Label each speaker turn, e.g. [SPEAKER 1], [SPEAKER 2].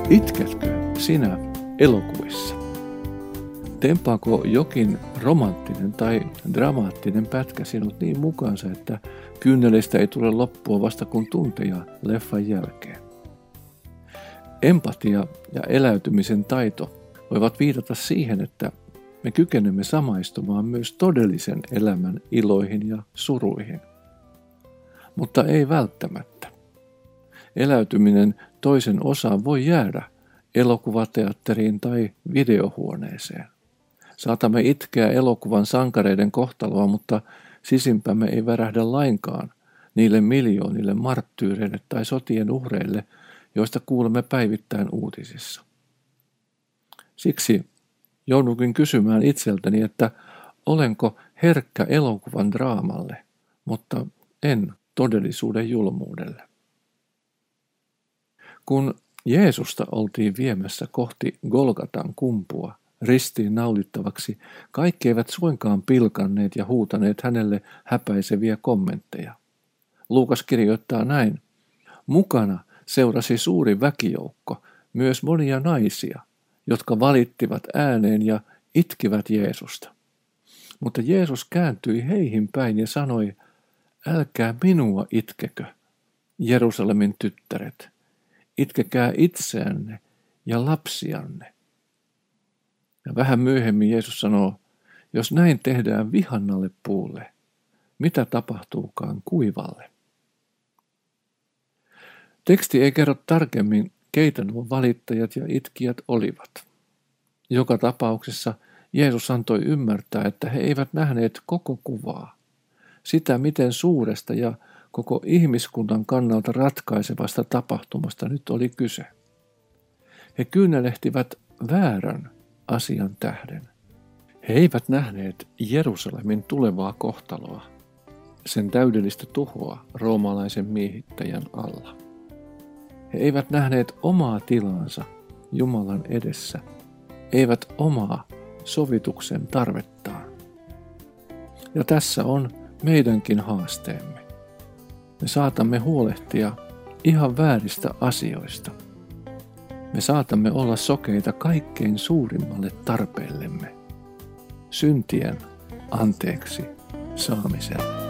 [SPEAKER 1] Itketkö sinä elokuvissa? Tempaako jokin romanttinen tai dramaattinen pätkä sinut niin mukaansa, että kyyneleistä ei tule loppua vasta kun tunteja leffan jälkeen? Empatia ja eläytymisen taito voivat viitata siihen, että me kykenemme samaistumaan myös todellisen elämän iloihin ja suruihin. Mutta ei välttämättä. Eläytyminen toisen osaan voi jäädä elokuvateatteriin tai videohuoneeseen. Saatamme itkeä elokuvan sankareiden kohtaloa, mutta sisimpämme ei värähdä lainkaan niille miljoonille marttyyreille tai sotien uhreille, joista kuulemme päivittäin uutisissa. Siksi joudunkin kysymään itseltäni, että olenko herkkä elokuvan draamalle, mutta en todellisuuden julmuudelle. Kun Jeesusta oltiin viemässä kohti Golgatan kumpua ristiin naulittavaksi, kaikki eivät suinkaan pilkanneet ja huutaneet hänelle häpäiseviä kommentteja. Luukas kirjoittaa näin: mukana seurasi suuri väkijoukko, myös monia naisia, jotka valittivat ääneen ja itkivät Jeesusta. Mutta Jeesus kääntyi heihin päin ja sanoi: älkää minua itkekö, Jerusalemin tyttäret, itkekää itseänne ja lapsianne. Ja vähän myöhemmin Jeesus sanoo: jos näin tehdään vihannalle puulle, mitä tapahtuukaan kuivalle? Teksti ei kerro tarkemmin, keitä nuo valittajat ja itkijät olivat. Joka tapauksessa Jeesus antoi ymmärtää, että he eivät nähneet koko kuvaa, sitä miten suuresta ja koko ihmiskunnan kannalta ratkaisevasta tapahtumasta nyt oli kyse. He kyynelehtivät väärän asian tähden. He eivät nähneet Jerusalemin tulevaa kohtaloa, sen täydellistä tuhoa roomalaisen miehittäjän alla. He eivät nähneet omaa tilaansa Jumalan edessä, eivät omaa sovituksen tarvettaan. Ja tässä on meidänkin haasteemme. Me saatamme huolehtia ihan vääristä asioista. Me saatamme olla sokeita kaikkein suurimmalle tarpeellemme, syntien anteeksi saamiselle.